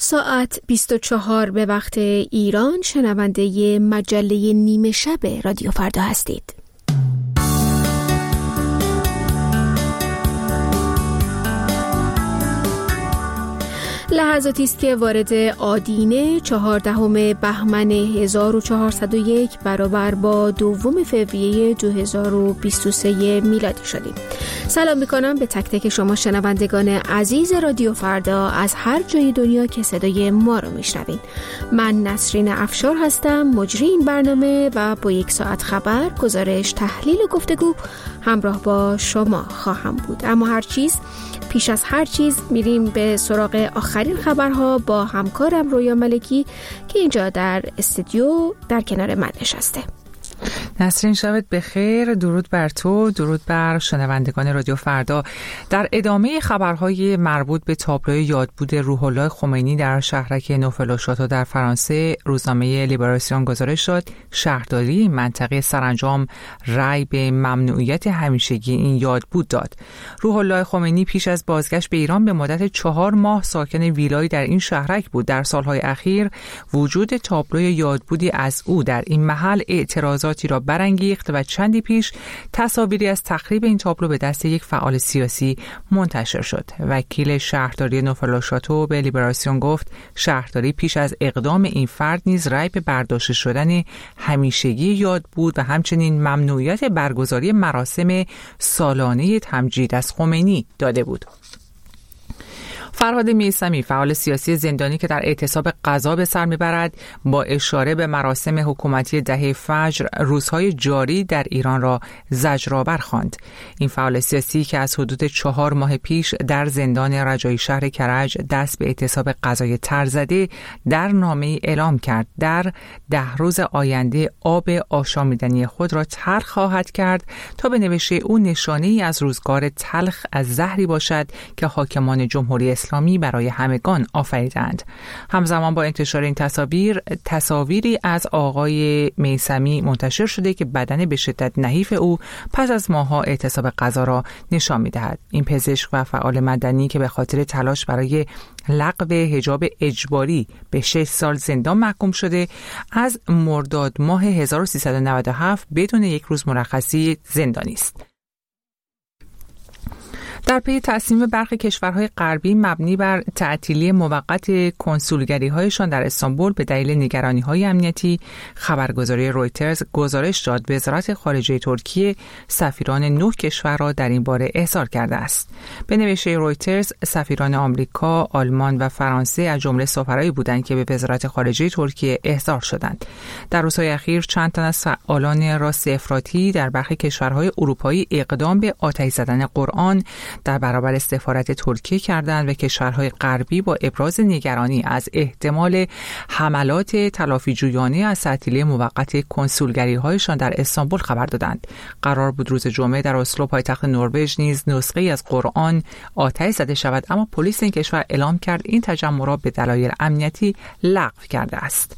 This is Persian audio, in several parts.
ساعت 24 به وقت ایران شنونده مجله نیمه شب رادیو فردا هستید. لحظاتی است که وارد آدینه 14 بهمن 1401 برابر با 2 فوریه 2023 میلادی شدیم. سلام میکنم به تک تک شما شنوندگان عزیز رادیو فردا از هر جای دنیا که صدای ما رو میشنوین. من نسرین افشار هستم، مجری این برنامه و با 1 ساعت خبر، گزارش، تحلیل و گفتگو همراه با شما خواهم بود. اما پیش از هر چیز میریم به سراغ آخرین خبرها با همکارم رویا ملکی که اینجا در استودیو در کنار من نشسته. نسرین، شبت بخیر. درود بر تو، درود بر شنوندگان رادیو فردا. در ادامه خبرهای مربوط به تابلوی یادبود روح الله خمینی در شهرک نوفل-او-شاتو در فرانسه، روزنامه لیبراسیون گزارش داد شهرداری این منطقه سرانجام رأی به ممنوعیت همیشگی این یادبود داد. روح الله خمینی پیش از بازگشت به ایران به مدت 4 ماه ساکن ویلایی در این شهرک بود. در سالهای اخیر وجود تابلوی یادبودی از او در این محل اعتراضاتی را برانگیخت و چندی پیش تصاویری از تخریب این تابلو به دست یک فعال سیاسی منتشر شد. وکیل شهرداری نوفل-او-شاتو به لیبراسیون گفت شهرداری پیش از اقدام این فرد نیز رأی به برداشته شدن همیشگی یادبود و همچنین ممنوعیت برگزاری مراسم سالانه تمجید از خمینی داده بود. فرهاد میثمی، فعال سیاسی زندانی که در اعتصاب قضا به سر میبرد، با اشاره به مراسم حکومتی دهه فجر روزهای جاری در ایران را زجرآور خواند. این فعال سیاسی که از حدود 4 ماه پیش در زندان رجایی شهر کرج دست به اعتصاب قضای تر زده، در نامه‌ای اعلام کرد در 10 روز آینده آب آشامیدنی خود را تلخ خواهد کرد تا به نوشته او نشانه‌ای از روزگار تلخ از زهری باشد که حاکمان جمهوری اسلامی برای همگان آفریدند. همزمان با انتشار این تصاویری از آقای میثمی منتشر شده که بدن به شدت نحیف او پس از ماه‌ها اعتصاب قضا را نشان می‌دهد. این پزشک و فعال مدنی که به خاطر تلاش برای لغو حجاب اجباری به 6 سال زندان محکوم شده، از مرداد ماه 1397 بدون 1 روز مرخصی زندانی است. در پی تصمیم برخی کشورهای غربی مبنی بر تعطیلی موقت کنسولگری‌هایشان در استانبول به دلیل نگرانی‌های امنیتی، خبرگزاری رویترز گزارش داد وزارت خارجه ترکیه سفیران 9 کشور را در این باره احضار کرده است. به نوشته رویترز، سفیران آمریکا، آلمان و فرانسه از جمله سفرایی بودند که به وزارت خارجه ترکیه احضار شدند. در روزهای اخیر چند تن از فعالان راست افراطی در برخی کشورهای اروپایی اقدام به آتش زدن قرآن در برابر سفارت ترکیه کردند و کشورهای غربی با ابراز نگرانی از احتمال حملات تلافی‌جویانه از تعطیلی موقت کنسولگری‌هایشان در استانبول خبر دادند. قرار بود روز جمعه در اسلو پایتخت نروژ نیز نسخه‌ای از قرآن آتش زده شود، اما پلیس این کشور اعلام کرد این تجمع را به دلایل امنیتی لغو کرده است.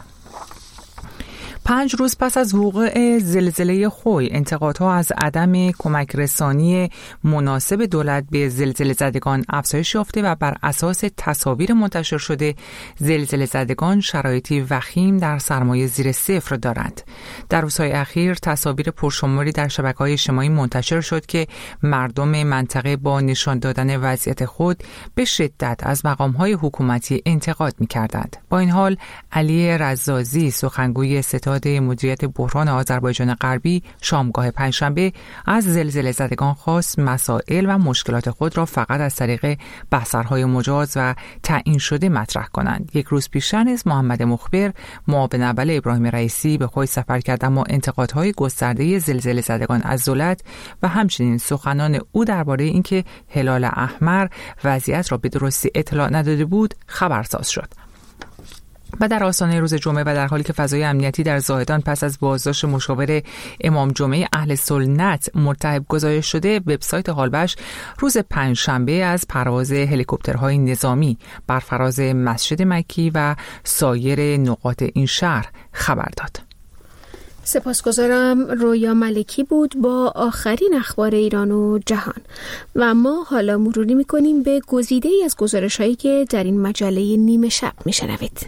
5 روز پس از وقوع زلزله خوی، انتقادها از عدم کمک رسانی مناسب دولت به زلزله زدگان افزایش یافته و بر اساس تصاویر منتشر شده، زلزله زدگان شرایطی وخیم در سرمایه زیر صفر دارند. در روزهای اخیر تصاویر پرشماری در شبکه‌های اجتماعی منتشر شد که مردم منطقه با نشان دادن وضعیت خود به شدت از مقام‌های حکومتی انتقاد می‌کردند. با این حال علی رزازی، سخنگوی ستاد مدیریت بحران آذربایجان غربی، شامگاه پنجشنبه از زلزله زدگان خواست مسائل و مشکلات خود را فقط از طریق بسترهای مجاز و تعیین شده مطرح کنند. 1 روز پیشتر نیز محمد مخبر، معاون اول ابراهیم رئیسی، به خوی سفر کرد، اما انتقادهای گسترده زلزله زدگان از دولت و همچنین سخنان او درباره اینکه هلال احمر وضعیت را به درستی اطلاع نداده بود خبرساز شد. و در آستانه روز جمعه و در حالی که فضای امنیتی در زاهدان پس از بازداشت مشاور امام جمعه اهل سنت مرتهب گزارش شده، وبسایت حالبش روز پنجشنبه از پرواز هلیکوپترهای نظامی بر فراز مسجد مکی و سایر نقاط این شهر خبر داد. سپاسگزارم. رویا ملکی بود با آخرین اخبار ایران و جهان و ما حالا مروری میکنیم به گزیده‌ای از گزارش‌هایی که در این مجله نیمه شب میشنوید.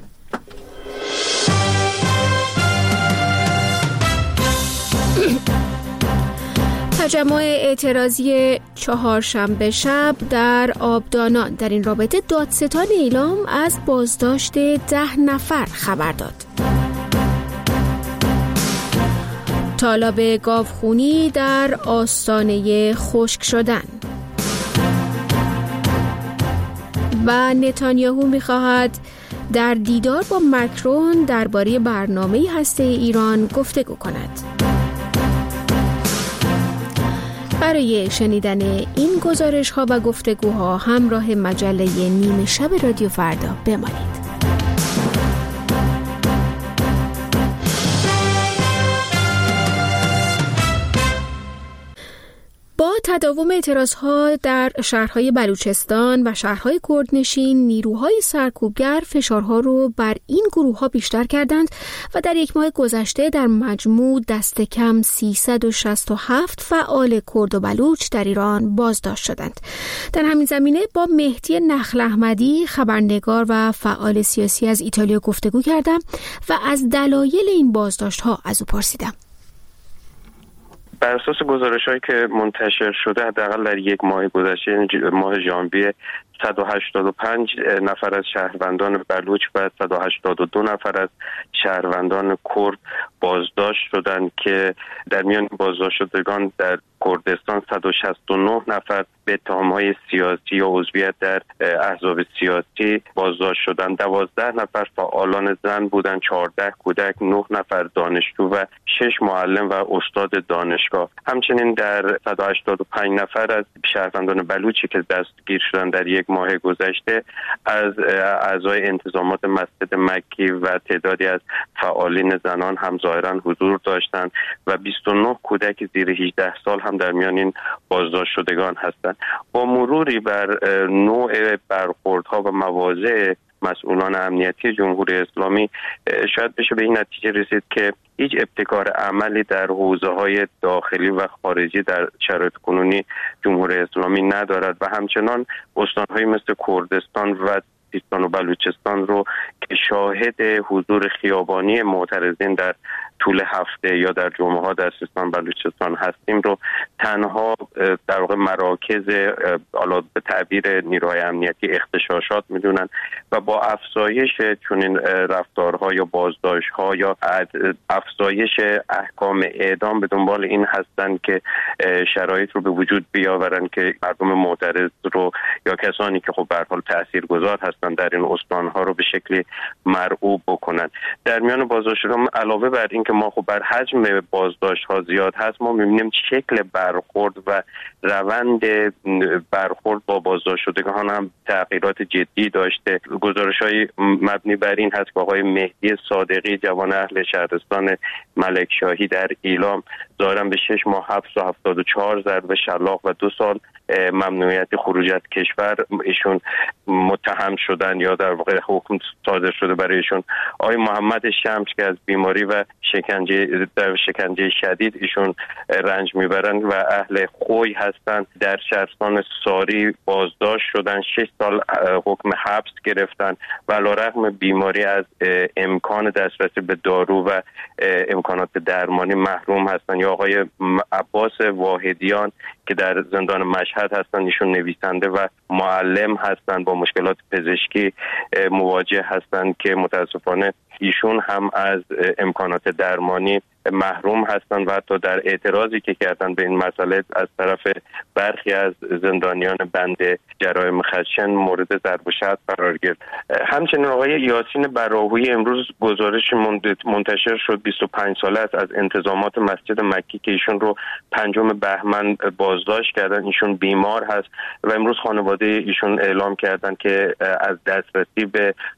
تجمع اعتراضی چهارشنبه شب در آبدانان در این رابطه دادستان ایلام از بازداشت 10 نفر خبر داد. طالب گاوخونی در آستانه خشک شدن و نتانیاهو می‌خواهد در دیدار با مکرون درباره برنامه هسته‌ای ایران گفتگو کند. برای شنیدن این گزارش‌ها و گفتگوها همراه مجله نیمه شب رادیو فردا بمانید. با تداوم اعتراضها در شهرهای بلوچستان و شهرهای کردنشین، نیروهای سرکوبگر فشارها رو بر این گروه‌ها بیشتر کردند و در یک ماه گذشته در مجموع دست کم 367 فعال کرد و بلوچ در ایران بازداشت شدند. در همین زمینه با مهدی نخل احمدی، خبرنگار و فعال سیاسی از ایتالیا گفتگو کردم و از دلایل این بازداشت‌ها از او پرسیدم. بر اساس گزارش‌هایی که منتشر شده حداقل در یک ماه گذشته، یعنی ماه ژانویه، 185 نفر از شهروندان بلوچ و 182 نفر از شهروندان کرد بازداشت شدند که در میان بازداشت شدگان در کردستان 169 نفر به اتهام‌های سیاسی یا عضویت در احزاب سیاسی بازداشت شدند. 12 نفر فعالان زن بودند، 14 کودک، 9 نفر دانشجو و 6 معلم و استاد دانشگاه. همچنین در 185 نفر از شهروندان بلوچی که دستگیر شدند در یک ماه گذشته از اعضای انتظامات مسجد مکی و تعدادی از فعالین زنان هم ظاهرا حضور داشتند و 29 کودک زیر 18 سال هم در میان این بازداشت شدگان هستند. با مروری بر نوع برخوردها و مواضع مسئولان امنیتی جمهوری اسلامی شاید بشه به این نتیجه رسید که هیچ ابتکار عملی در حوزه‌های داخلی و خارجی در شرایط کنونی جمهوری اسلامی ندارد و همچنان استان‌هایی مثل کردستان و سیستان و بلوچستان رو که شاهد حضور خیابانی معترضین در طول هفته یا در جمعه‌ها در سیستان بلوچستان هستیم رو تنها در واقع مراکز حالا به تعبیر نیروهای امنیتی اغتشاشات میدونن و با افزایش چنین رفتارها یا بازداشت‌ها یا افزایش احکام اعدام به دنبال این هستن که شرایط رو به وجود بیاورن که مردم معترض رو یا کسانی که خب به هر حال تاثیرگذار هستن در این استان‌ها رو به شکلی مرعوب بکنن. در میان بازداشت‌ها علاوه بر این که ما خب بر حجم بازداشت‌ها زیاد هست، ما می‌بینیم شکل برخورد و روند برخورد با بازداشت شدگان هم تغییرات جدی داشته. گزارش‌های مبنی بر این هست که آقای مهدی صادقی جوان اهل شهرستان ملکشاهی در ایلام ظاهراً به 6 ماه حبس و 74 ضرب شلاق و 2 سال ممنوعیت خروج از کشور ایشون متهم شدن یا در واقع حکم صادر شده برایشون. آقای محمد شمس که از بیماری و شکنجه شدید ایشون رنج میبرند و اهل خوی هستند، در شهرستان ساری بازداشت شدن، 6 سال حکم حبس گرفتن و علیرغم بیماری از امکان دسترسی به دارو و امکانات درمانی محروم هستند. یا آقای عباس واحدیان که در زندان مشهد هستند، ایشون نویسنده و معلم هستند، با مشکلات پزشکی مواجه هستند که متاسفانه ایشون هم از امکانات درمانی محروم هستند و حتی در اعتراضی که کردن به این مسئله از طرف برخی از زندانیان بند جرایم خشن مورد ضرب و شتم قرار گرفت. همچنین آقای یاسین براهویی امروز گزارش منتشر شد، 25 ساله است، از انتظامات مسجد مکی که ایشون رو 5 بهمن بازداشت کردن. ایشون بیمار هست و امروز خانواده ایشون اعلام کردن که از دسترسی به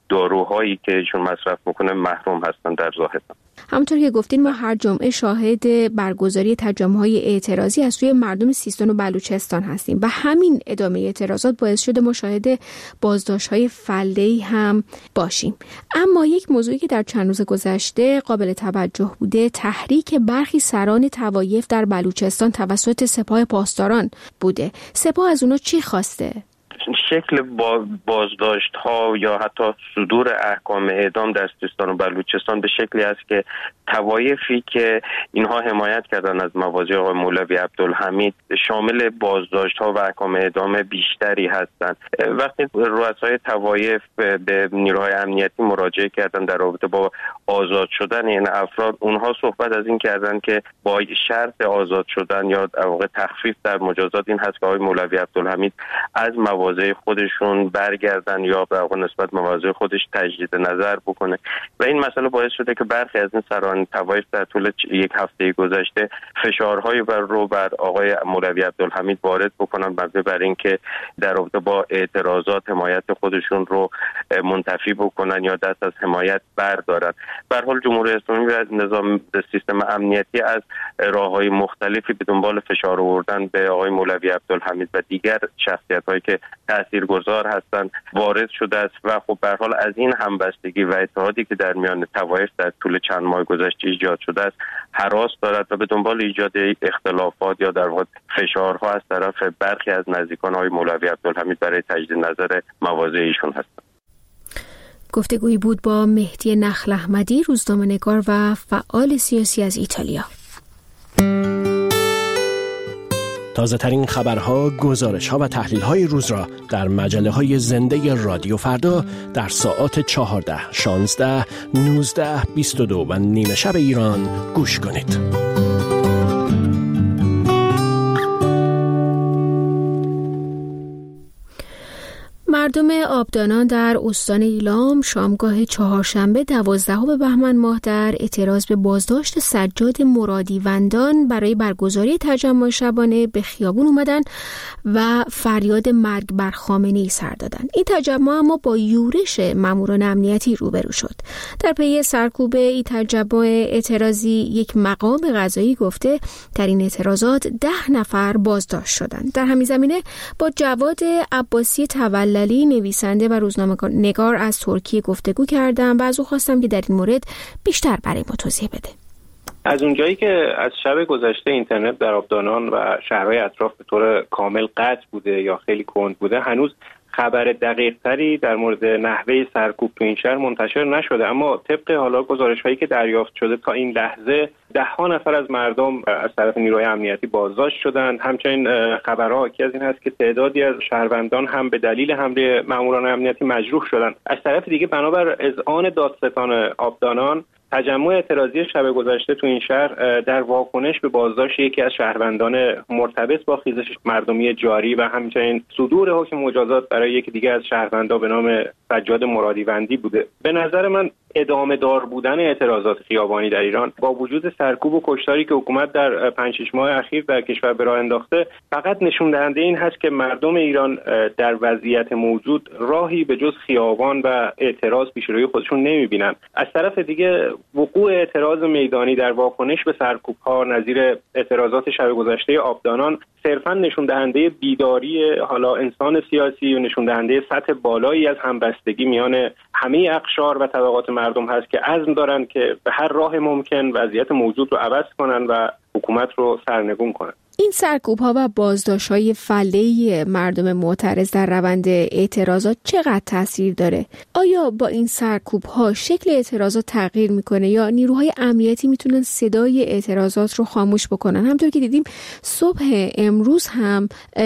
داروهایی که ایشون مصرف میکنه محروم هستن در ظاهر. همونطور که گفتین ما هر جمعه شاهد برگزاری تجمع‌های اعتراضی از سوی مردم سیستان و بلوچستان هستیم و همین ادامه اعتراضات باعث شده ما شاهد بازداشت‌های فله‌ای هم باشیم. اما یک موضوعی که در چند روز گذشته قابل توجه بوده تحریک برخی سران طوایف در بلوچستان توسط سپاه پاسداران بوده. سپاه از اونا چی خواسته؟ شکل بازداشت ها یا حتی صدور احکام اعدام در سیستان و بلوچستان به شکلی است که طوایفی که اینها حمایت کردن از مواضع آقای مولوی عبدالحمید شامل بازداشت ها و احکام اعدام بیشتری هستند. وقتی رؤسای طوایف به نیروهای امنیتی مراجعه کردن در رابطه با آزاد شدن این افراد، اونها صحبت از این کردن که با شرط آزاد شدن یا در واقع تخفیف در مجازات این هست که آقای مولوی عبدالحمید از مواضع خودشون برگردن یا به واقع نسبت مواضع خودش تجدید نظر بکنه و این مسئله باعث شده که برخی از این سران طوایف در طول یک هفته گذشته فشارهای بر آقای مولوی عبدالحمید وارد بکنن مبنی بر اینکه در رابطه با اعتراضات حمایت خودشون رو منتفی بکنن یا دست از حمایت بردارن. به هر حال جمهوری اسلامی و نظام سیستم امنیتی از راههای مختلفی به دنبال فشار آوردن به آقای مولوی عبدالحمید و دیگر شخصیت‌هایی که تاثیرگذار هستند وارد شده است و خب به هر حال از این همبستگی و اتحادی که در میان طوایف در طول چند ماه گذشته ایجاد شده است هراس دارد و به دنبال ایجاد اختلافات یا در واقع فشارها از طرف برخی از نزدیکان آقای مولوی عبدالحمید برای تجدید نظر مواضع ایشون هستند. گفتگویی بود با مهدی نخل احمدی، روزنامه‌نگار و فعال سیاسی از ایتالیا. تازه ترین خبرها، گزارش‌ها و تحلیل‌های روز را در مجله‌های زنده رادیو فردا در ساعات 14، 16، 19، 22 و نیمه شب ایران گوش کنید. مردم آبدانان در استان ایلام شامگاه چهارشنبه 12 بهمن ماه در اعتراض به بازداشت سجاد مرادیوندان برای برگزاری تجمع شبانه به خیابون اومدن و فریاد مرگ بر خامنه‌ای سر دادن. این تجمع اما با یورش ماموران امنیتی روبرو شد. در پی سرکوب این تجمع اعتراضی یک مقام قضایی گفته در این اعتراضات 10 نفر بازداشت شدند. در همین زمینه با جواد عباسی تولا نویسنده و روزنامه‌نگار از ترکیه گفتگو کردم و از او خواستم که در این مورد بیشتر برای ما توضیح بده. از اونجایی که از شب گذشته اینترنت در آبدانان و شهرهای اطراف به طور کامل قطع بوده یا خیلی کند بوده، هنوز خبر دقیق تری در مورد نحوه سرکوب تو این شهر منتشر نشده، اما طبق حالا گزارش‌هایی که دریافت شده تا این لحظه 10 نفر از مردم از طرف نیروهای امنیتی بازداشت شدند. همچنین خبرها حاکی از این هست که تعدادی از شهروندان هم به دلیل حمله ماموران امنیتی مجروح شدند. از طرف دیگه بنابر اذعان دادستان آبدانان تجمع اعتراضی شب گذشته تو این شهر در واکنش به بازداشت یکی از شهروندان مرتبط با خیزش مردمی جاری و همچنین صدور حکم مجازات برای یکی دیگه از شهروندان به نام سجاد مرادیوندی بوده. به نظر من ادامه دار بودن اعتراضات خیابانی در ایران با وجود سرکوب و کشتاری که حکومت در 5-6 ماه اخیر در کشور به راه انداخته فقط نشون دهنده این هست که مردم ایران در وضعیت موجود راهی به جز خیابان و اعتراض پیش روی خودشون نمیبینن. از طرف دیگه وقوع اعتراض میدانی در واکنش به سرکوب‌ها نظیر اعتراضات شب گذشته آبدانان صرفاً نشون دهنده بیداری حالا انسان سیاسی و نشون دهنده سطح بالایی از همبستگی میان همه اقشار و طبقات مردم هست که عزم دارن که به هر راه ممکن وضعیت موجود رو عوض کنن و حکومت رو سرنگون کنن. این سرکوب‌ها و بازداشت‌های فله‌ای مردم معترض در روند اعتراضات چقدر تاثیر داره؟ آیا با این سرکوب‌ها شکل اعتراضات تغییر میکنه یا نیروهای امنیتی میتونن صدای اعتراضات رو خاموش بکنن؟ همونطور که دیدیم صبح امروز هم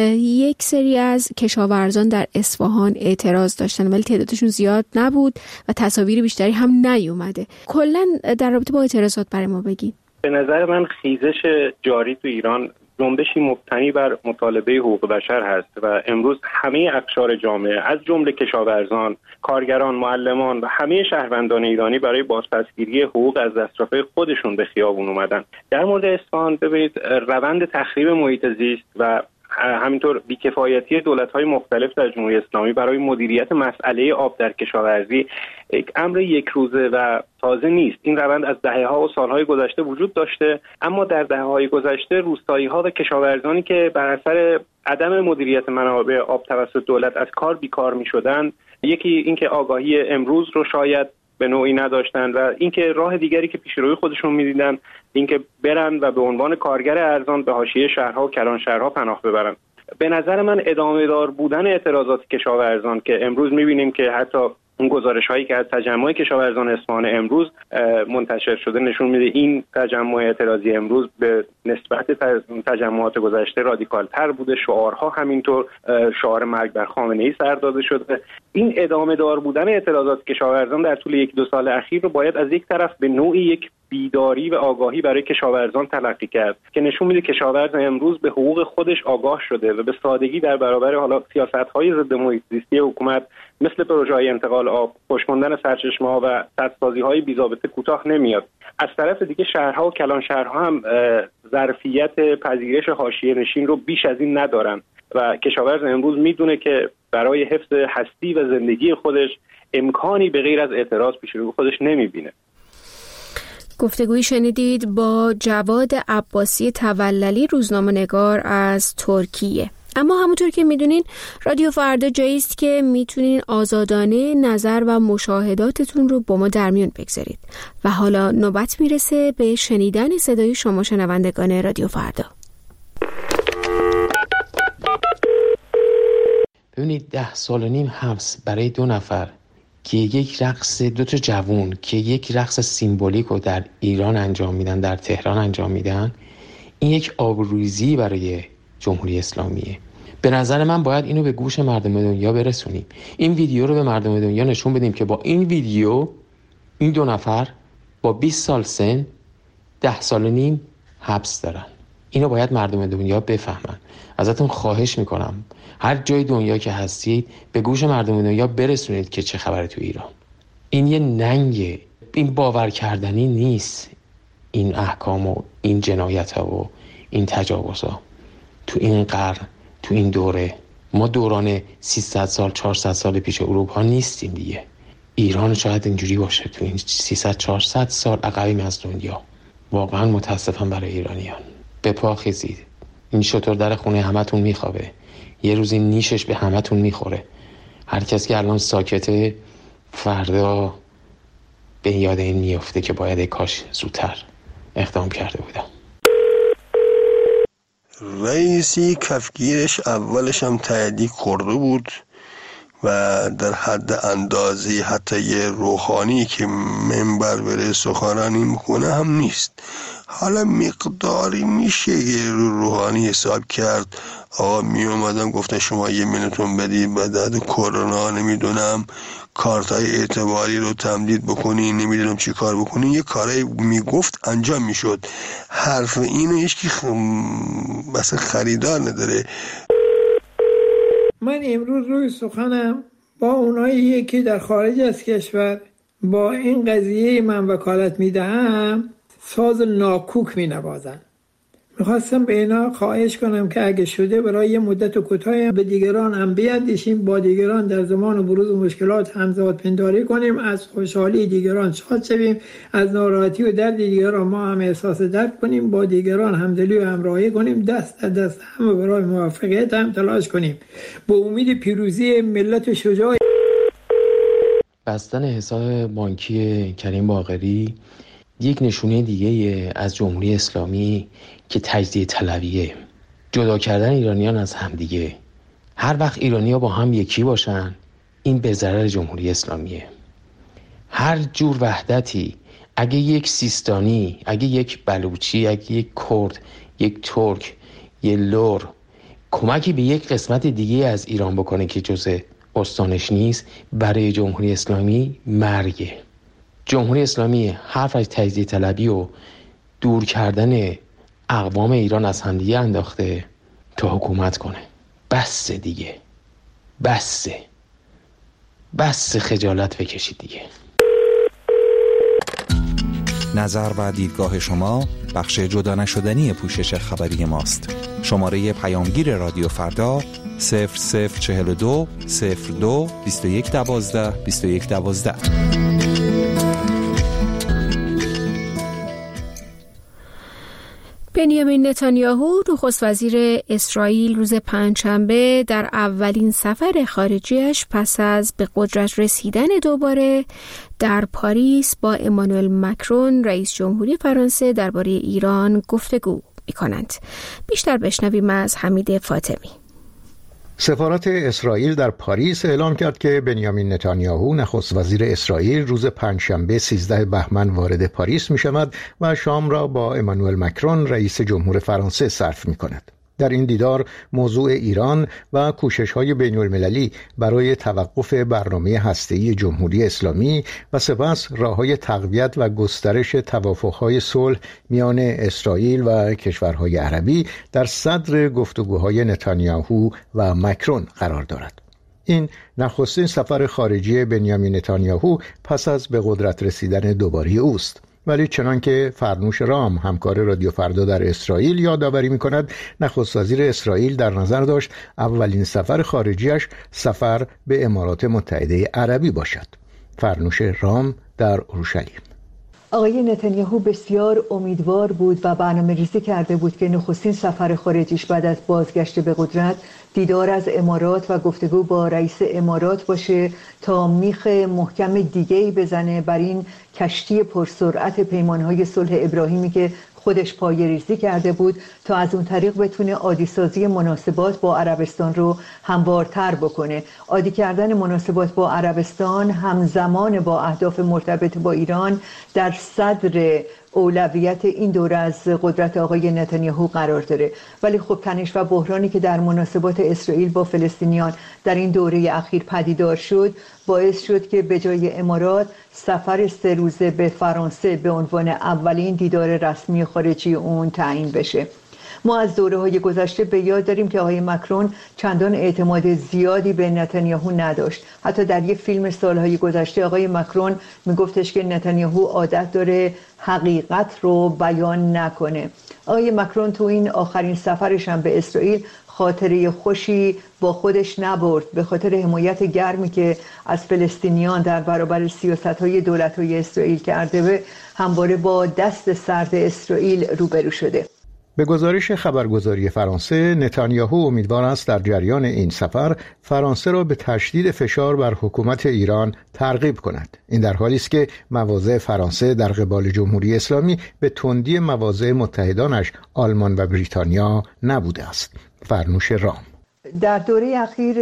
یک سری از کشاورزان در اصفهان اعتراض داشتن ولی تعدادشون زیاد نبود و تصاویر بیشتری هم نیومده. کلاً در رابطه با اعتراضات برای ما بگید. به نظر من خیزش جاری تو ایران جنبشی مبتنی بر مطالبه حقوق بشر هست و امروز همه اقشار جامعه از جمله کشاورزان، کارگران، معلمان و همه شهروندان ایرانی برای بازپسگیری حقوق از دسترسهای خودشون به خیابون اومدن. در مورد اصفهان ببینید روند تخریب محیط زیست و همینطور بیکفایتی دولت‌های مختلف در جمهوری اسلامی برای مدیریت مسئله آب در کشاورزی یک امر یک روزه و تازه نیست. این روند از دهه‌ها و سال‌های گذشته وجود داشته، اما در دهه‌های گذشته روستایی‌ها و کشاورزانی که بر اثر عدم مدیریت منابع آب توسط دولت از کار بیکار می‌شدند، یکی اینکه آگاهی امروز رو شاید به نوعی نداشتن و اینکه راه دیگری که پیش روی خودشون می‌دیدن اینکه برن و به عنوان کارگر ارزان به حاشیه شهرها و کلانشهرها پناه ببرن. به نظر من ادامه دار بودن اعتراضات کشاورزان که امروز می‌بینیم که حتی اون گزارش‌هایی که از تجمع کشاورزان اصفهان امروز منتشر شده نشون میده این تجمع اعتراضی امروز به نسبت تجمعات گذشته رادیکال‌تر بوده. شعارها همینطور، شعار مرگ بر خامنه‌ای سر داده شده. این ادامه دار بودن اعتراضات کشاورزان در طول 1-2 سال اخیر رو باید از یک طرف به نوعی یک بیداری و آگاهی برای کشاورزان تلقی کرد که نشون میده کشاورز امروز به حقوق خودش آگاه شده و به سادگی در برابر حالا سیاست‌های ضد محیط زیستی حکومت مثل پروژه‌های انتقال آب، خشک‌کردن سرچشمه‌ها و سدسازی‌های بی‌ضابطه کوتاه نمیاد. از طرف دیگه شهرها و کلانشهرها هم ظرفیت پذیرش حاشیه‌نشین رو بیش از این ندارن و کشاورز امروز میدونه که برای حفظ هستی و زندگی خودش امکانی به غیر از اعتراض پیش روی خودش نمیبینه. گفتگویی شنیدید با جواد عباسی توللی، روزنامه‌نگار از ترکیه. اما همونطور که میدونین رادیو فردا جایی است که میتونین آزادانه نظر و مشاهداتتون رو با ما در میون بگذارید و حالا نوبت میرسه به شنیدن صدای شما شنوندگان رادیو فردا. ببینید 10 سال و نیم حبس برای 2 نفر که یک رقص 2 تا جوون که یک رقص سیمبولیک رو در ایران انجام میدن، در تهران انجام میدن، این یک آبروریزی برای جمهوری اسلامیه. به نظر من باید اینو به گوش مردم دنیا برسونیم. این ویدیو رو به مردم دنیا نشون بدیم که با این ویدیو این 2 نفر با 20 سال سن 10 سال و نیم حبس دارن. اینو باید مردم دنیا بفهمن. ازتون خواهش میکنم هر جای دنیا که هستید به گوش مردم دنیا برسونید که چه خبره تو ایران. این یه ننگه، این باور کردنی نیست. این احکام و این جنایت ها و این تجاوز ها تو این قرن، تو این دوره، ما دوران 300 سال 400 سال پیش اروپا نیستیم دیگه. ایران شاید اینجوری باشه تو این 300 400 سال عقبیم از دنیا. واقعا متاسفم برای ایرانیان. به پا خیزید. این شطور در خونه همتون میخوابه، یه روزی نیشش به همتون میخوره. هر کس که الان ساکته فردا به یاد این میفته که باید کاش زودتر اقدام کرده بودم. رئیسی کفگیرش اولش هم تاییدی کرده بود و در حد اندازه حتی یه روحانی که منبر بره سخنرانی میکنه هم نیست. حالا مقداری میشه یه روحانی حساب کرد. آقا می اومدم گفتن شما 1 میلیون بدید بعد کرونا نمیدونم کارتای اعتباری رو تمدید بکنی، نمیدونم چی کار بکنی، یه کاری میگفت انجام میشد. حرف اینو هیچکی مثلا خریدار نداره. من امروز روی سخنم با اونایی که در خارج از کشور با این قضیه من وکالت میدهم ساز ناکوک مینوازن. میخواستم به اینا خواهش کنم که اگه شده برای یه مدت کوتاهی به دیگران هم بیاندیشیم، با دیگران در زمان بروز مشکلات همزاد پنداری کنیم، از خوشحالی دیگران شاد شویم، از ناراحتی و درد دیگران ما هم احساس درد کنیم، با دیگران همدلی و همراهی کنیم، دست در دست هم برای موفقیت هم تلاش کنیم، با امید پیروزی ملت شجاع. بستن حساب بانکی کریم باقری یک نشونه دیگه از جمهوری اسلامی که تجزیه طلبیه، جدا کردن ایرانیان از همدیگه. هر وقت ایرانی‌ها با هم یکی باشن این به ضرر جمهوری اسلامیه. هر جور وحدتی، اگه یک سیستانی، اگه یک بلوچی، اگه یک کرد، یک ترک، یک لور کمکی به یک قسمت دیگه از ایران بکنه که جزء استانش نیست، برای جمهوری اسلامی مرگه. جمهوری اسلامی حرف از تجزیه طلبی و دور کردن اقوام ایران از همدیگه انداخته تا حکومت کنه. بس دیگه، بس خجالت بکشید دیگه. نظر و دیدگاه شما بخش جدا نشدنی پوشش خبری ماست. شماره پیامگیر رادیو فردا 0042 02 21 12 21 12. بنیامین نتانیاهو نخست وزیر اسرائیل روز پنجشنبه در اولین سفر خارجیش پس از به قدرت رسیدن دوباره در پاریس با امانوئل مکرون رئیس جمهوری فرانسه درباره ایران گفتگو می‌کنند. بیشتر بشنویم از حمید فاطمی. سفارت اسرائیل در پاریس اعلام کرد که بنیامین نتانیاهو نخست وزیر اسرائیل روز پنجشنبه 13 بهمن وارد پاریس می شود و شام را با امانوئل مکرون رئیس جمهور فرانسه صرف می کند. در این دیدار موضوع ایران و کوشش‌های بین‌المللی برای توقف برنامه هسته‌ای جمهوری اسلامی و سپس راه‌های تقویت و گسترش توافق‌های صلح میان اسرائیل و کشورهای عربی در صدر گفتگوهای نتانیاهو و مکرون قرار دارد. این نخستین سفر خارجی بنیامین نتانیاهو پس از به قدرت رسیدن دوباره اوست. ولی چنانکه فرنوش رام همکار رادیو فردا در اسرائیل یادآوری می‌کند، نخست وزیر اسرائیل در نظر داشت اولین سفر خارجیش سفر به امارات متحده عربی باشد. فرنوش رام در اورشلیم. آقای نتانیاهو بسیار امیدوار بود و برنامه‌ریزی کرده بود که نخستین سفر خارجیش بعد از بازگشت به قدرت دیدار از امارات و گفتگو با رئیس امارات باشه تا میخ محکم دیگه‌ای بزنه بر این کشتی پرسرعت پیمانهای صلح ابراهیمی که خودش پایه‌ریزی کرده بود تا از اون طریق بتونه عادی‌سازی مناسبات با عربستان رو هموارتر بکنه. عادی کردن مناسبات با عربستان همزمان با اهداف مرتبط با ایران در صدر اولویت این دوره از قدرت آقای نتانیاهو قرار داره. ولی خب تنش و بحرانی که در مناسبات اسرائیل با فلسطینیان در این دوره اخیر پدیدار شد باعث شد که به جای امارات سفر 3 روزه به فرانسه به عنوان اولین دیدار رسمی خارجی اون تعیین بشه. ما از دوره‌های گذشته به یاد داریم که آقای مکرون چندان اعتماد زیادی به نتانیاهو نداشت. حتی در یک فیلم سالهای گذشته آقای مکرون میگفتش که نتانیاهو عادت داره حقیقت رو بیان نکنه. آقای مکرون تو این آخرین سفرش هم به اسرائیل خاطره خوشی با خودش نبرد به خاطر حمایت گرمی که از فلسطینیان در برابر سیاست‌های دولت‌های اسرائیل کرده همواره با دست سرد اسرائیل روبرو شده. به گزارش خبرگزاری فرانسه، نتانیاهو امیدوار است در جریان این سفر فرانسه را به تشدید فشار بر حکومت ایران ترغیب کند. این در حالی است که مواضع فرانسه در قبال جمهوری اسلامی به تندی مواضع متحدانش آلمان و بریتانیا نبوده است. فرنوش رام. در دوره اخیر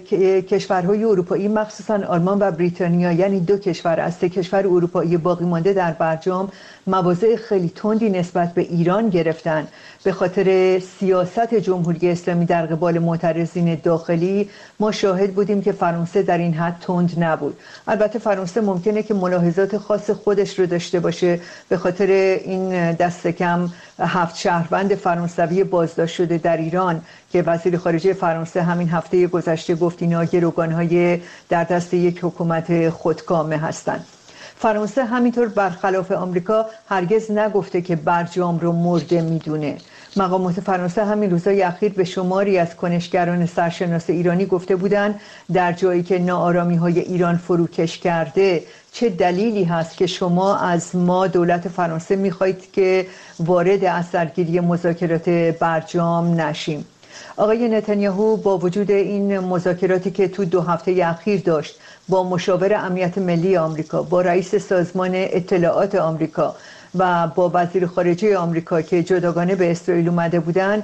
کشورهای اروپایی مخصوصا آلمان و بریتانیا یعنی 2 کشور از 3 کشور اروپایی باقی مانده در برجام مواضع خیلی تندی نسبت به ایران گرفتن. به خاطر سیاست جمهوری اسلامی در قبال معترضین داخلی ما شاهد بودیم که فرانسه در این حد تند نبود. البته فرانسه ممکنه که ملاحظات خاص خودش رو داشته باشه به خاطر این دست کم 7 شهروند فرانسوی بازداشت شده در ایران که وزیر خارجه فرانسه همین هفته گذشته گفت اینا گروگان‌های در دست یک حکومت خودکامه هستند. فرانسه همینطور برخلاف آمریکا هرگز نگفته که برجام رو مرده میدونه. مقامات فرانسه همین روزهای اخیر به شماری از کنشگران سرشناس ایرانی گفته بودند در جایی که ناآرامی‌های ایران فروکش کرده چه دلیلی هست که شما از ما دولت فرانسه می‌خواید که وارد اثرگیری مذاکرات برجام نشیم. آقای نتانیاهو با وجود این مذاکراتی که تو 2 هفته اخیر داشت با مشاور امنیت ملی آمریکا، با رئیس سازمان اطلاعات آمریکا و با وزیر خارجه آمریکا که جداگانه به اسرائیل اومده بودن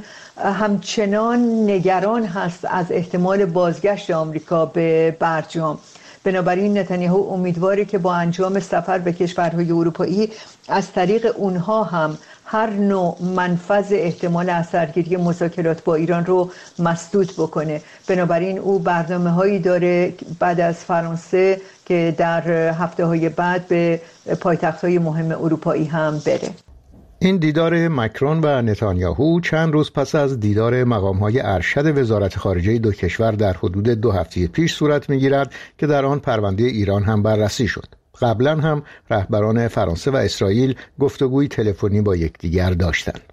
همچنان نگران هست از احتمال بازگشت آمریکا به برجام. بنابراین نتانیاهو امیدواره که با انجام سفر به کشورهای اروپایی از طریق اونها هم هر نوع منفذ احتمال اثرگیری مذاکرات با ایران رو مسدود بکنه. بنابراین او برنامه‌هایی داره بعد از فرانسه که در هفته‌های بعد به پایتخت‌های مهم اروپایی هم بره. این دیدار مکرون و نتانیاهو چند روز پس از دیدار مقام‌های ارشد وزارت خارجه 2 کشور در حدود 2 هفته پیش صورت می‌گیرد که در آن پرونده ایران هم بررسی شد. قبلا هم رهبران فرانسه و اسرائیل گفتگوی تلفنی با یکدیگر داشتند.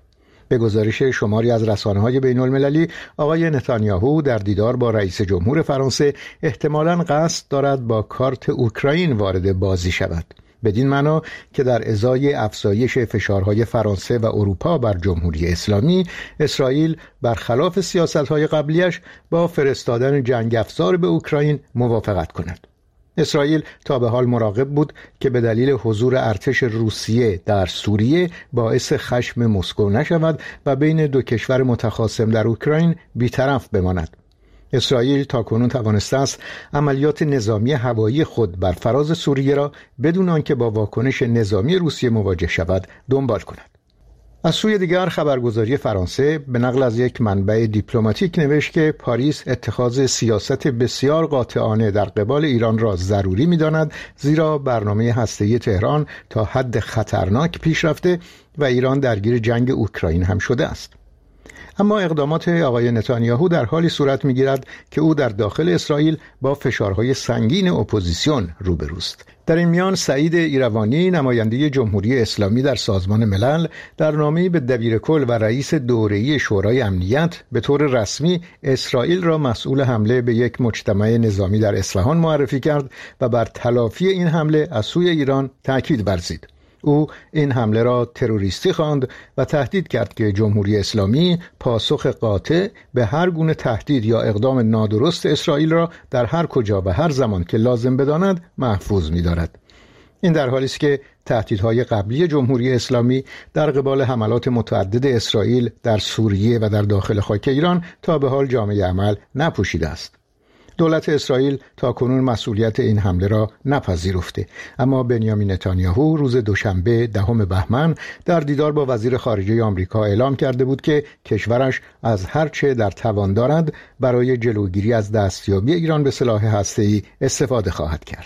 به گزارش شماری از رسانه‌های بین‌المللی، آقای نتانیاهو در دیدار با رئیس جمهور فرانسه احتمالاً قصد دارد با کارت اوکراین وارد بازی شود، بدین معنا که در ازای افزایش فشارهای فرانسه و اروپا بر جمهوری اسلامی، اسرائیل برخلاف سیاست‌های قبلیش با فرستادن جنگ افزار به اوکراین موافقت کند. اسرائیل تا به حال مراقب بود که به دلیل حضور ارتش روسیه در سوریه باعث خشم مسکو نشود و بین دو کشور متخاصم در اوکراین بی‌طرف بماند. اسرائیل تاکنون توانسته است عملیات نظامی هوایی خود بر فراز سوریه را بدون آنکه با واکنش نظامی روسیه مواجه شود دنبال کند. از سوی دیگر خبرگزاری فرانسه به نقل از یک منبع دیپلماتیک نوشت که پاریس اتخاذ سیاست بسیار قاطعانه در قبال ایران را ضروری می‌داند، زیرا برنامه هسته‌ای تهران تا حد خطرناک پیش رفته و ایران درگیر جنگ اوکراین هم شده است. اما اقدامات آقای نتانیاهو در حالی صورت می‌گیرد که او در داخل اسرائیل با فشارهای سنگین اپوزیسیون روبروست. در این میان سعید ایروانی، نماینده جمهوری اسلامی در سازمان ملل، در نامه‌ای به دبیرکل و رئیس دوره‌ای شورای امنیت به طور رسمی اسرائیل را مسئول حمله به یک مجتمع نظامی در اصفهان معرفی کرد و بر تلافی این حمله از سوی ایران تاکید ورزید. او این حمله را تروریستی خواند و تهدید کرد که جمهوری اسلامی پاسخ قاطع به هر گونه تهدید یا اقدام نادرست اسرائیل را در هر کجا و هر زمان که لازم بداند محفوظ می‌دارد. این در حالی است که تهدیدهای قبلی جمهوری اسلامی در قبال حملات متعدد اسرائیل در سوریه و در داخل خاک ایران تا به حال جامه عمل نپوشیده است. دولت اسرائیل تا کنون مسئولیت این حمله را نپذیرفته، اما بنیامین نتانیاهو روز دوشنبه 10 بهمن در دیدار با وزیر خارجه آمریکا اعلام کرده بود که کشورش از هر چه در توان دارد برای جلوگیری از دستیابی ایران به سلاح هسته‌ای استفاده خواهد کرد.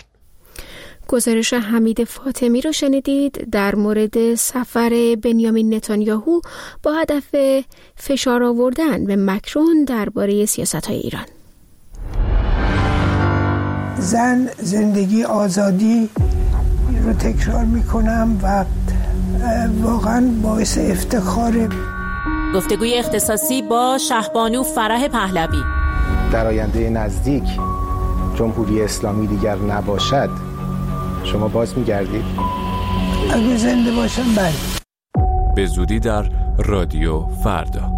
گزارش حمید فاطمی رو شنیدید در مورد سفر بنیامین نتانیاهو با هدف فشار آوردن به مکرون درباره سیاست‌های ایران. زن، زندگی، آزادی رو تکرار میکنم و واقعا باعث افتخاره. گفتگوی اختصاصی با شهبانو فرح پهلوی. در آینده نزدیک جمهوری اسلامی دیگر نباشد، شما باز میگردید؟ اگه زنده باشم بله. به زودی در رادیو فردا.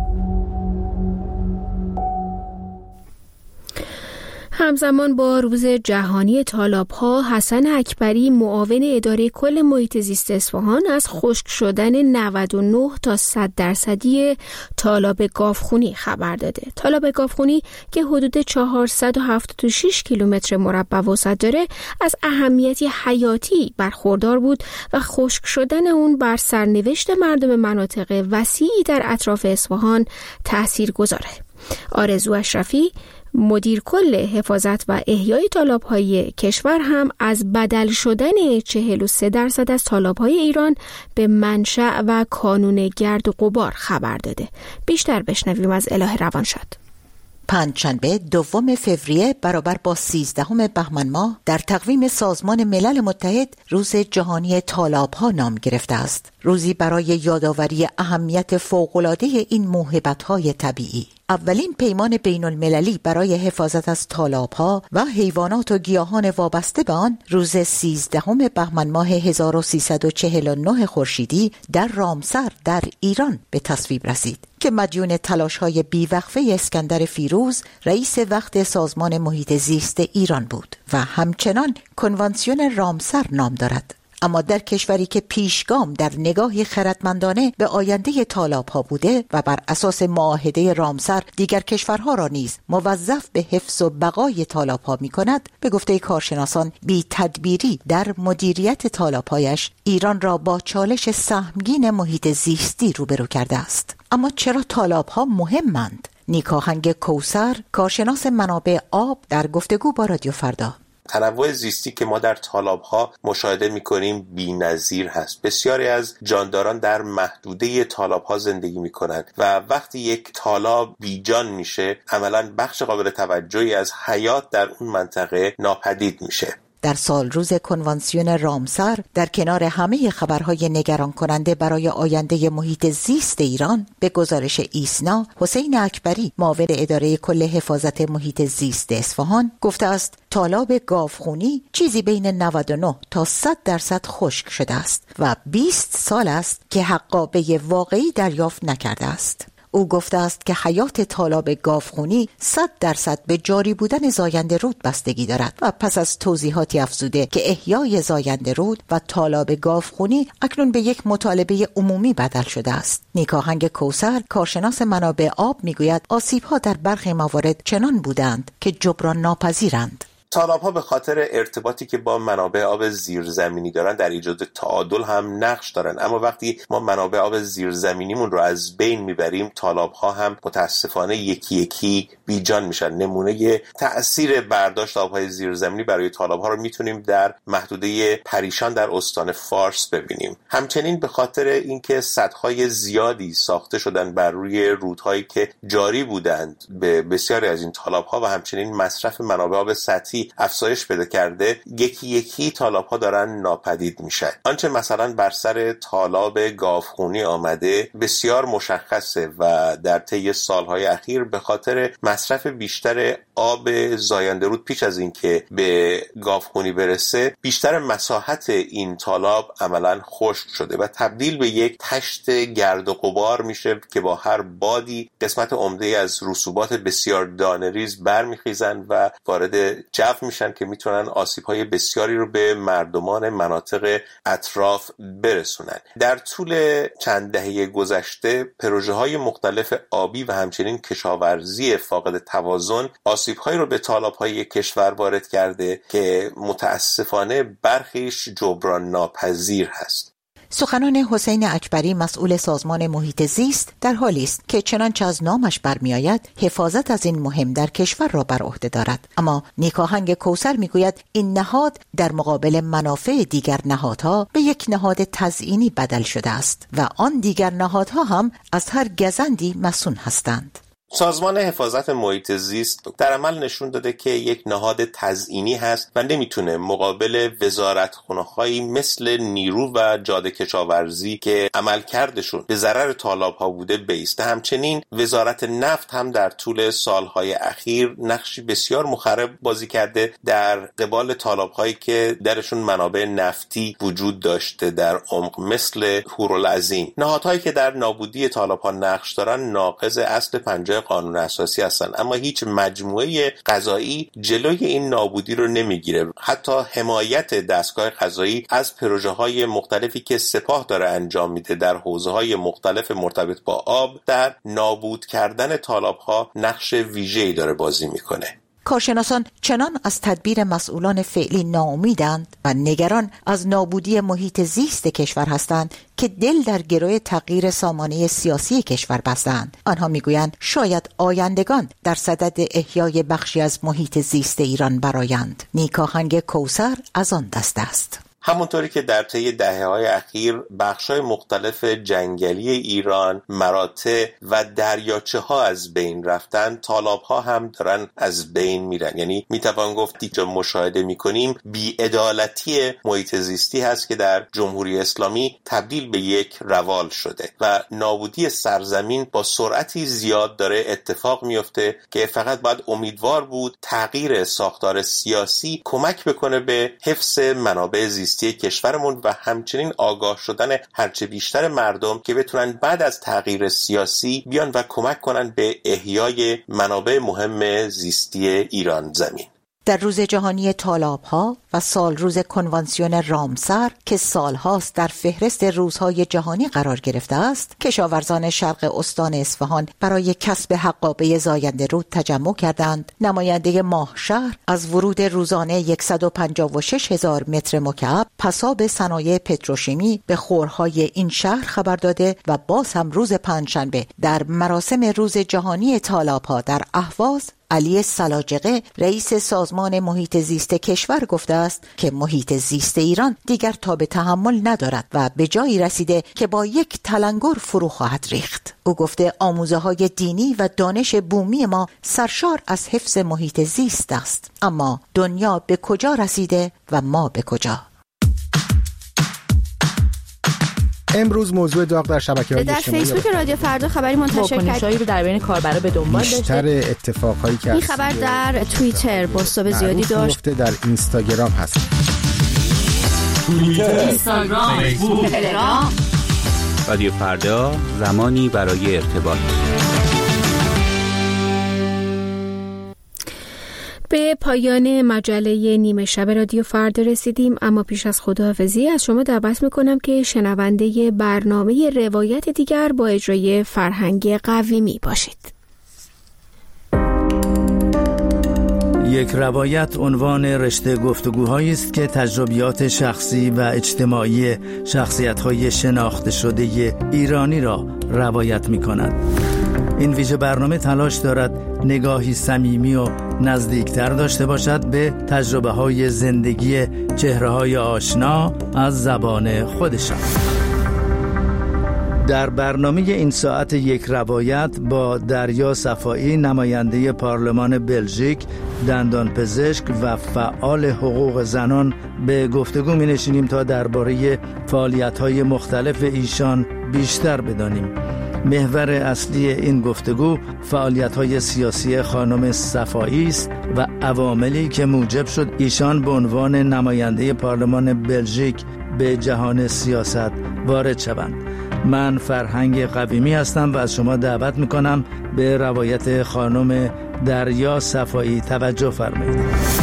همزمان با روز جهانی تالاب‌ها، حسن اکبری معاون اداره کل محیط زیست اصفهان از خشک شدن 99 تا 100% تالاب گاوخونی خبر داده. تالاب گاوخونی که حدود 476 کیلومتر مربع وسعت داره، از اهمیتی حیاتی برخوردار بود و خشک شدن اون بر سرنوشت مردم مناطق وسیعی در اطراف اصفهان تاثیرگذاره. آرزو اشرفی، مدیر کل حفاظت و احیای تالاب‌های کشور، هم از بدل شدن 43% از تالاب‌های ایران به منشأ و کانون گرد و غبار خبر داده. بیشتر بشنویم از الهه روانشاد. پنجشنبه 2 فوریه برابر با 13 بهمن ماه در تقویم سازمان ملل متحد روز جهانی تالاب‌ها نام گرفته است. روزی برای یادآوری اهمیت فوق‌العاده این موهبت‌های طبیعی. اولین پیمان بین المللی برای حفاظت از تالاب‌ها و حیوانات و گیاهان وابسته به آن روز 13 بهمن ماه 1349 خورشیدی در رامسر در ایران به تصویب رسید که مدیون تلاش‌های بیوقفه اسکندر فیروز رئیس وقت سازمان محیط زیست ایران بود و همچنان کنوانسیون رامسر نام دارد. اما در کشوری که پیشگام در نگاهی خردمندانه به آینده تالاب‌ها بوده و بر اساس معاهده رامسر دیگر کشورها را نیز موظف به حفظ و بقای تالاب‌ها می‌کند، به گفته کارشناسان بی تدبیری در مدیریت تالاب‌هایش ایران را با چالش سهمگین محیط زیستی روبرو کرده است. اما چرا تالاب‌ها مهمند؟ نیکاهنگ کوثر، کارشناس منابع آب، در گفتگو با رادیو فردا: تنوع زیستی که ما در تالاب‌ها مشاهده می‌کنیم بی‌نظیر هست. بسیاری از جانداران در محدوده تالاب‌ها زندگی می‌کنند و وقتی یک تالاب بیجان میشه، عملاً بخش قابل توجهی از حیات در اون منطقه ناپدید میشه. در سال روز کنوانسیون رامسر در کنار همه خبرهای نگران کننده برای آینده محیط زیست ایران، به گزارش ایسنا، حسین اکبری معاون اداره کل حفاظت محیط زیست اصفهان گفته است تالاب گاوخونی چیزی بین 99 تا 100% خشک شده است و 20 سال است که حقابه واقعی دریافت نکرده است. او گفته است که حیات تالاب گاوخونی 100% به جاری بودن زاینده رود بستگی دارد و پس از توضیحاتی افزوده که احیای زاینده رود و تالاب گاوخونی اکنون به یک مطالبه عمومی بدل شده است. نیکاهنگ کوثر، کارشناس منابع آب، میگوید آسیب‌ها در برخی موارد چنان بودند که جبران ناپذیرند. تالاب‌ها به خاطر ارتباطی که با منابع آب زیرزمینی دارن در ایجاد تعادل هم نقش دارن، اما وقتی ما منابع آب زیرزمینیمون رو از بین میبریم، تالاب‌ها هم متاسفانه یکی یکی بیجان میشن. نمونه تأثیر برداشت آب‌های زیرزمینی برای تالاب‌ها رو میتونیم در محدوده پریشان در استان فارس ببینیم. همچنین به خاطر اینکه سدهای زیادی ساخته شدن بر روی رودهایی که جاری بودند به بسیاری از این تالاب‌ها و همچنین مصرف منابع آب سطحی افزایش پیدا کرده، یکی یکی تالاب‌ها دارن ناپدید میشن. آنچه مثلا بر سر تالاب گاوخونی آمده بسیار مشخصه و در طی سالهای اخیر به خاطر مصرف بیشتر آب زاینده رود پیش از اینکه به گاوخونی برسه، بیشتر مساحت این تالاب عملاً خشک شده و تبدیل به یک تشت گرد و غبار میشه که با هر بادی قسمت عمده از رسوبات بسیار دانه‌ریز برمیخیزن و وارد جو میشن که میتونن آسیب‌های بسیاری رو به مردمان مناطق اطراف برسونن. در طول چند دهه گذشته پروژه‌های مختلف آبی و همچنین کشاورزی فاقد توازن آسیب‌هایی رو به تالاب‌های کشور وارد کرده که متاسفانه برخیش جبران ناپذیر هست. سخنان حسین اکبری، مسئول سازمان محیط زیست، در حالی است که چنانچه از نامش برمیآید حفاظت از این مهم در کشور را بر عهده دارد. اما نیکاهنگ کوثر میگوید این نهاد در مقابل منافع دیگر نهادها به یک نهاد تزیینی بدل شده است و آن دیگر نهادها هم از هر گزندی مسئول هستند. سازمان حفاظت محیط زیست در عمل نشون داده که یک نهاد تزیینی هست و نمیتونه مقابل وزارتخونه‌هایی مثل نیرو و جاده کشاورزی که عملکردشون به ضرر تالاب‌ها بوده بایسته. همچنین وزارت نفت هم در طول سالهای اخیر نقشی بسیار مخرب بازی کرده در قبال تالاب‌هایی که درشون منابع نفتی وجود داشته در عمق مثل هورالعظیم. نهادهایی که در نابودی تالاب‌ها نقش دارن ناقض اصل 50 قانون اساسی هستن، اما هیچ مجموعه قضایی جلوی این نابودی رو نمیگیره. حتی حمایت دستگاه قضایی از پروژه‌های مختلفی که سپاه داره انجام میده در حوزه‌های مختلف مرتبط با آب در نابود کردن تالاب‌ها نقش ویژه‌ای داره بازی میکنه. کارشناسان چنان از تدبیر مسئولان فعلی ناامیدند و نگران از نابودی محیط زیست کشور هستند که دل در گروه تغییر سامانه سیاسی کشور بستند. آنها میگویند شاید آیندگان در صدد احیای بخشی از محیط زیست ایران برآیند. نیکاهنگ کوثر از آن دست است. همونطوری که در طی دهه‌های اخیر بخش‌های مختلف جنگلی ایران، مراتع و دریاچه‌ها از بین رفتن، تالاب‌ها هم دارن از بین میرن. یعنی میتوان گفت اینجا مشاهده می‌کنیم بی‌عدالتی محیط زیستی هست که در جمهوری اسلامی تبدیل به یک روال شده و نابودی سرزمین با سرعتی زیاد داره اتفاق میفته که فقط باید امیدوار بود تغییر ساختار سیاسی کمک بکنه به حفظ منابع زیستی کشورمون و همچنین آگاه شدن هرچه بیشتر مردم که بتونن بعد از تغییر سیاسی بیان و کمک کنن به احیای منابع مهم زیستی ایران زمین. در روز جهانی تالاب‌ها و سال روز کنوانسیون رامسر که سالهاست در فهرست روزهای جهانی قرار گرفته است، کشاورزان شرق استان اصفهان برای کسب حقابه زاینده رود تجمع کردند. نماینده ماهشهر از ورود روزانه 156,000 متر مکعب پساب صنایع پتروشیمی به خورهای این شهر خبر داده و باز هم روز پنجشنبه در مراسم روز جهانی تالاب‌ها در اهواز علی سلاجقه رئیس سازمان محیط زیست کشور گفته است که محیط زیست ایران دیگر تاب تحمل ندارد و به جایی رسیده که با یک تلنگر فرو خواهد ریخت. او گفته آموزه‌های دینی و دانش بومی ما سرشار از حفظ محیط زیست است، اما دنیا به کجا رسیده و ما به کجا؟ امروز موضوع داغ در شبکه‌های اجتماعی در فیسبوک رادیو فردا خبری منتشر کرد رو در بین کاربرا به دنبال داشته. بیشتر اتفاقایی که این خبر در توییتر بازتاب زیادی داشت. در اینستاگرام هست. توییتر، اینستاگرام، فیسبوک، تلگرام. رادیو فردا، زمانی برای ارتباط. به پایان مجله نیمه شب رادیو فردا رسیدیم، اما پیش از خداحافظی از شما دعوت میکنم که شنونده برنامه روایت دیگر با اجرای فرهنگ قویمی باشید. یک روایت عنوان رشته گفتگوهایی است که تجربیات شخصی و اجتماعی شخصیت‌های شناخته شده ایرانی را روایت می‌کند. این ویژه برنامه تلاش دارد نگاهی صمیمی و نزدیکتر داشته باشد به تجربه‌های زندگی چهره‌های آشنا از زبان خودشان. در برنامه این ساعت یک روایت با دریا صفایی، نماینده پارلمان بلژیک، دندانپزشک و فعال حقوق زنان به گفتگو می‌نشینیم تا درباره فعالیت‌های مختلف ایشان بیشتر بدانیم. محور اصلی این گفتگو فعالیت‌های سیاسی خانم صفایی است و عواملی که موجب شد ایشان به عنوان نماینده پارلمان بلژیک به جهان سیاست وارد شوند. من فرهنگ قویمی هستم و از شما دعوت میکنم به روایت خانم دریا صفایی توجه فرمایید.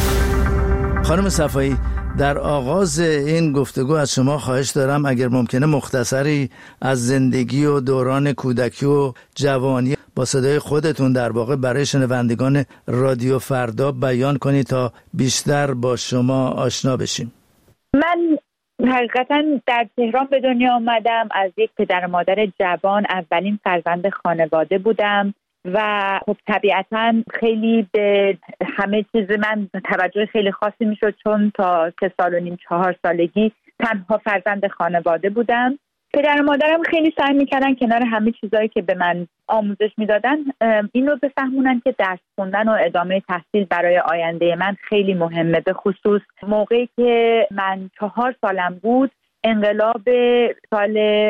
خانم صفایی، در آغاز این گفتگو از شما خواهش دارم اگر ممکنه مختصری از زندگی و دوران کودکی و جوانی با صدای خودتون در واقع برای شنوندگان رادیو فردا بیان کنید تا بیشتر با شما آشنا بشیم. من حقیقتا در تهران به دنیا آمدم. از یک پدر و مادر جوان اولین فرزند خانواده بودم و خب طبیعتا خیلی به همه چیز من توجه خیلی خاصی میشد، چون تا 3 سال و نیم 4 سالگی تنها فرزند خانواده بودم. پدر و مادرم خیلی سعی میکردن کنار همه چیزایی که به من آموزش میدادن این رو بفهمونن که درس خوندن و ادامه تحصیل برای آینده من خیلی مهمه. به خصوص موقعی که من 4 سالم بود انقلاب سال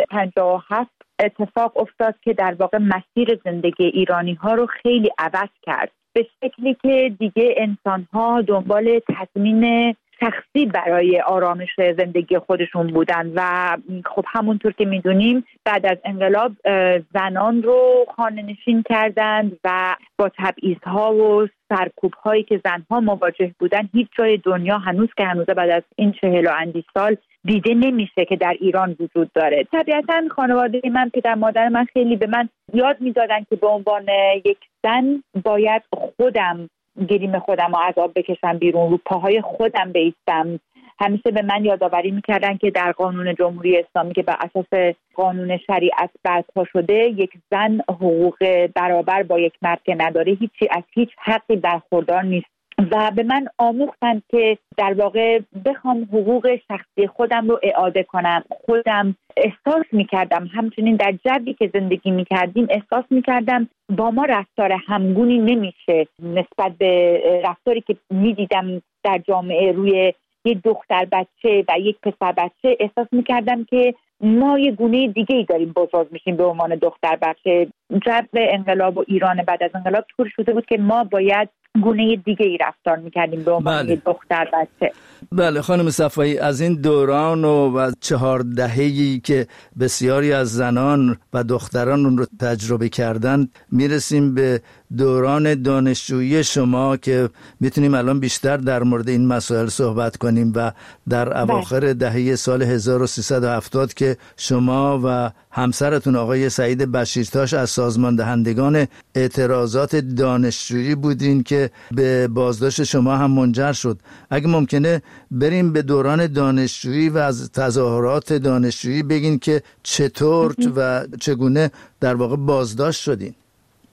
57 اتفاق افتاد که در واقع مسیر زندگی ایرانی ها رو خیلی عوض کرد، به شکلی که دیگه انسان ها دنبال تضمین شخصی برای آرامش زندگی خودشون بودن و خب همونطور که میدونیم بعد از انقلاب زنان رو خانه نشین کردند و با تبعیض‌ها و سرکوب‌هایی که زنها مواجه بودن هیچ جای دنیا هنوز بعد از این 40 و اندی سال دیده نمیشه که در ایران وجود داره. طبیعتاً خانواده من، پدر مادر من خیلی به من یاد میدادن که به عنوان یک زن باید خودم گریم خودم رو از آب بکشم بیرون، رو پاهای خودم بایستم. همیشه به من یادآوری میکردن که در قانون جمهوری اسلامی که بر اساس قانون شریعت برپا شده یک زن حقوق برابر با یک مرد که نداره هیچی از هیچ حقی برخوردار نیست و به من آموختن که در واقع بخوام حقوق شخصی خودم رو اعاده کنم. خودم احساس میکردم همچنین در جوی که زندگی میکردیم احساس میکردم با ما رفتار همگونی نمیشه نسبت به رفتاری که میدیدم در جامعه روی یک دختر بچه و یک پسر بچه. احساس میکردم که ما یه گونه دیگه ای داریم بزرگ میشیم به عنوان دختر بچه. جو انقلاب و ایران بعد از انقلاب طور شده بود که ما باید گونه دیگه ای رفتار میکردیم به عنوان دختر بچه. بله خانم صفایی، از این دوران و 4 دهه‌ای که بسیاری از زنان و دختران اون رو تجربه کردن میرسیم به دوران دانشجویی شما که میتونیم الان بیشتر در مورد این مسائل صحبت کنیم و در اواخر دهه سال 1370 که شما و همسرتون آقای سعید بشیرتاش از سازمان دهندگان اعتراضات دانشجویی بودین که به بازداشت شما هم منجر شد. اگه ممکنه بریم به دوران دانشجویی و از تظاهرات دانشجویی بگین که چطور و چگونه در واقع بازداشت شدین.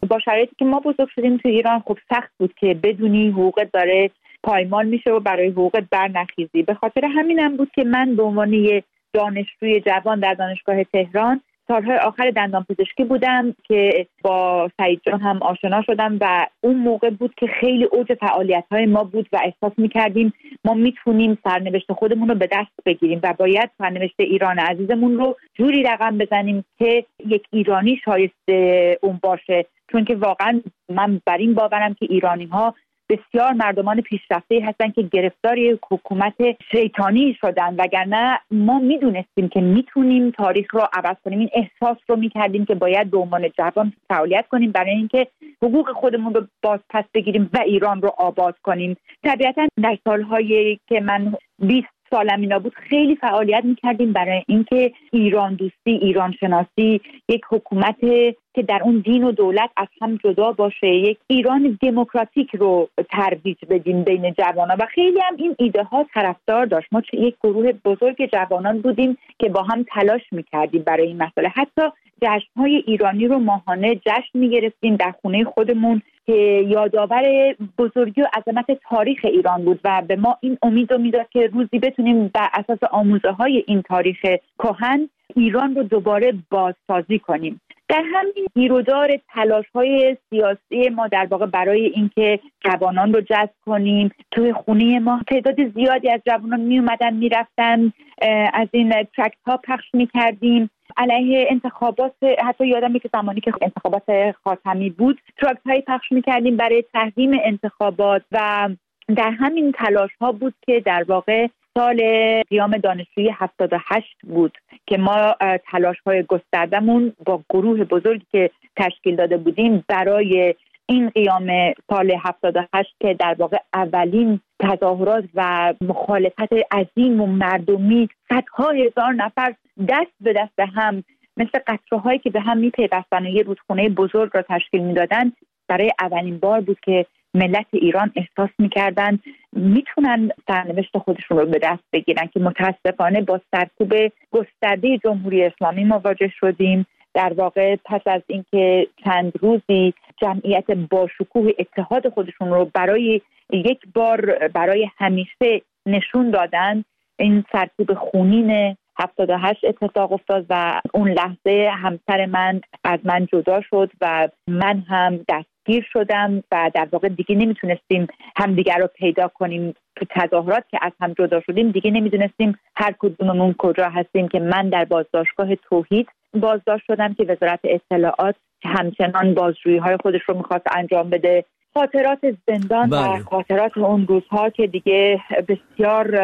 با شرایطی که ما بزرگ شدیم تو ایران خب سخت بود که بدونی حقوقت داره پایمال میشه و برای حقوقت برنخیزی. به خاطر همینم بود که من به عنوان یه دانشجوی جوان در دانشگاه تهران سالهای آخر دندانپزشکی بودم که با سعید جان هم آشنا شدم و اون موقع بود که خیلی اوج فعالیت‌های ما بود و احساس می‌کردیم ما میتونیم سرنوشت خودمون رو به دست بگیریم و باید سرنوشت ایران عزیزمون رو جوری رقم بزنیم که یک ایرانی شایسته اون باشه، چون که واقعا من بر این باورم که ایرانی‌ها بسیار مردمان پیشرفته‌ای هستن که گرفتار یک حکومت شیطانی شدن، وگرنه ما میدونستیم که میتونیم تاریخ رو عوض کنیم. این احساس رو میکردیم که باید به عنوان جوان فعالیت کنیم برای اینکه حقوق خودمون رو باز پس بگیریم و ایران رو آباد کنیم. طبیعتا در سالهایی که من 20 سالم اینا بود خیلی فعالیت میکردیم برای اینکه ایران دوستی، ایران شناسی، یک حکومت که در اون دین و دولت از هم جدا باشه، یک ایران دموکراتیک رو ترویج بدیم بین جوانان و خیلی هم این ایده ها طرفدار داشت. ما یک گروه بزرگ جوانان بودیم که با هم تلاش میکردیم برای این مسئله. حتی جشن‌های ایرانی رو ماهانه جشن میگرفتیم در خونه خودمون که یادآور بزرگی و عظمت تاریخ ایران بود و به ما این امید رو میداد که روزی بتونیم بر اساس آموزه‌های این تاریخ کهن ایران رو دوباره بازسازی کنیم. در همین گیرودار تلاش‌های سیاسی ما در واقع برای اینکه جوانان رو جذب کنیم، توی خونه ما تعداد زیادی از جوانان می اومدن میرفتن، از این ترکت ها پخش میکردیم علیه انتخابات. حتی یادمه که زمانی که انتخابات خاتمی بود ترکت های پخش میکردیم برای تحریم انتخابات و در همین تلاش ها بود که در واقع سال قیام دانشجویی 78 بود که ما تلاش‌های گستردمون با گروه بزرگی که تشکیل داده بودیم برای این قیام سال 78 که در واقع اولین تظاهرات و مخالفت عظیم و مردمی، صدها هزار نفر دست به دست هم مثل قطره‌هایی که به هم می‌پیوستن و یه رودخونه بزرگ را تشکیل می‌دادن، برای اولین بار بود که ملت ایران احساس می‌کردن میتونن سرنوشت خودشون رو به دست بگیرن، که متاسفانه با سرکوب گسترده جمهوری اسلامی مواجه شدیم. در واقع پس از اینکه چند روزی جمعیت باشکوه اتحاد خودشون رو برای یک بار برای همیشه نشون دادن، این سرکوب خونین 78 اتفاق افتاد و اون لحظه همسر من از من جدا شد و من هم دستگیر شدم و در واقع دیگه نمیتونستیم همدیگر رو پیدا کنیم. تو تظاهرات که از هم جدا شدیم دیگه نمیدونستیم هر کدوممون کجا هستیم، که من در بازداشتگاه توحید بازداشت شدم که وزارت اطلاعات همچنان بازجویی‌های خودش رو می‌خواست انجام بده. خاطرات زندان و خاطرات اون روزها که دیگه بسیار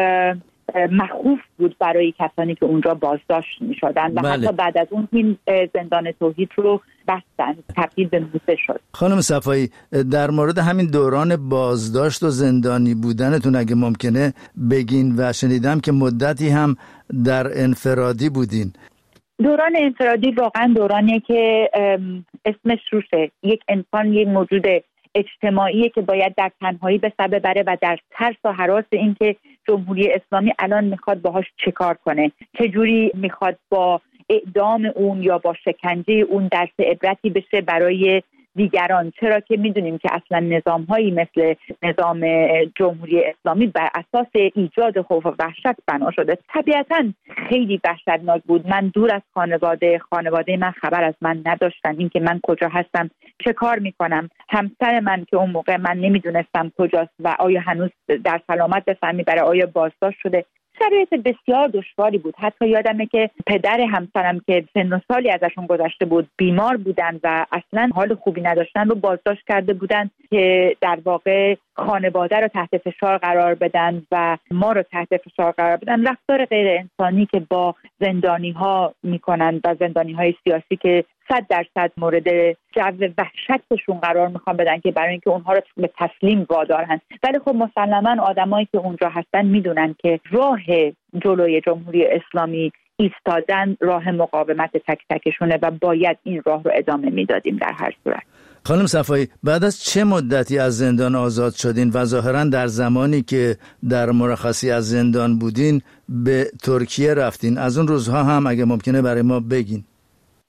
مخوف بود برای کسانی که اونجا بازداشت می‌شدن و حتی بعد از اون این زندان توحید رو بستن، تبدیل به موزه شد. خانم صفایی، در مورد همین دوران بازداشت و زندانی بودنتون اگه ممکنه بگین، و شنیدم که مدتی هم در انفرادی بودین. دوران انفرادی واقعا دورانیه که اسمش روشه. یک انسان یک موجود اجتماعیه که باید در تنهایی به سر ببره و در ترس و هراس این که جمهوری اسلامی الان میخواد باهاش چیکار کنه، چجوری میخواد با اعدام اون یا با شکنجه اون درس عبرتی بشه برای دیگران، چرا که میدونیم که اصلا نظام‌هایی مثل نظام جمهوری اسلامی بر اساس ایجاد خوف و وحشت بنا شده. طبیعتاً خیلی وحشتناک بود. من دور از خانواده من خبر از من نداشتن، اینکه من کجا هستم، چه کار میکنم. همسر من که اون موقع من نمیدونستم کجاست و آیا هنوز در سلامت به سر میبره، آیا بازداشت شده. شرایط بسیار دشواری بود. حتی یادمه که پدر همسرم که سن و سالی ازشون گذشته بود بیمار بودن و اصلا حال خوبی نداشتن رو بازداشت کرده بودن که در واقع خانواده رو تحت فشار قرار بدن و ما رو تحت فشار قرار بدن. رفتار غیر انسانی که با زندانی ها میکنن و زندانی های سیاسی که 100% مورد جو وحشتشون قرار میخوان بدن که برای اینکه اونها رو به تسلیم وادارن. ولی خب مسلماً آدمایی که اونجا هستن میدونن که راه جلوی جمهوری اسلامی ایستادن راه مقاومت تک تکشونه و باید این راه رو ادامه میدادیم در هر صورت. خانم صفایی، بعد از چه مدتی از زندان آزاد شدین و ظاهراً در زمانی که در مرخصی از زندان بودین به ترکیه رفتین؟ از اون روزها هم اگه ممکنه برای ما بگین.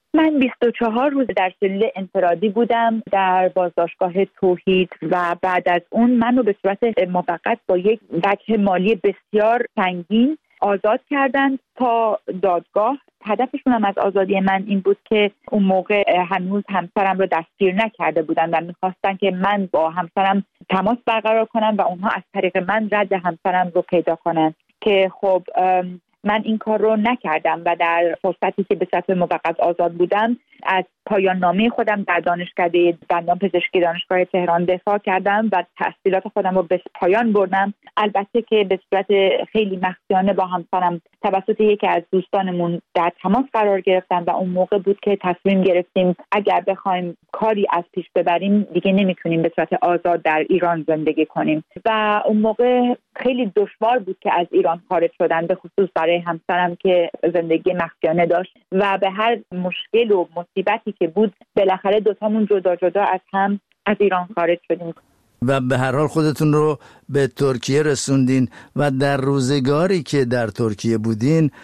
من 24 روز در سلول انفرادی بودم در بازداشتگاه توحید و بعد از اون منو به صورت موقت با یک وجه مالی بسیار سنگین آزاد کردند تا دادگاه. هدفشون هم از آزادی من این بود که اون موقع هنوز همسرم رو دستگیر نکرده بودن و میخواستن که من با همسرم تماس برقرار کنم و اونها از طریق من رد همسرم رو پیدا کنن که خب من این کار رو نکردم و در فرصتی که به صورت موقت آزاد بودم از پایان نامه خودم در دانشکده دندان پزشکی دانشگاه تهران دفاع کردم و تحصیلات خودم رو به پایان بردم. البته که به صورت خیلی مخفیانه با همسرم توسط یکی از دوستانمون در تماس قرار گرفتم و اون موقع بود که تصمیم گرفتیم اگر بخوایم کاری از پیش ببریم دیگه نمیتونیم به صورت آزاد در ایران زندگی کنیم و اون موقع خیلی دشوار بود که از ایران خارج شدن، به خصوص برای همسرم که زندگی مخفیانه داشت و به هر مشکل و مصیبتی که بود بالاخره دوتامون جدا جدا از هم از ایران خارج شدیم. و به هر حال خودتون رو به ترکیه رسوندین و در روزگاری که در ترکیه بودین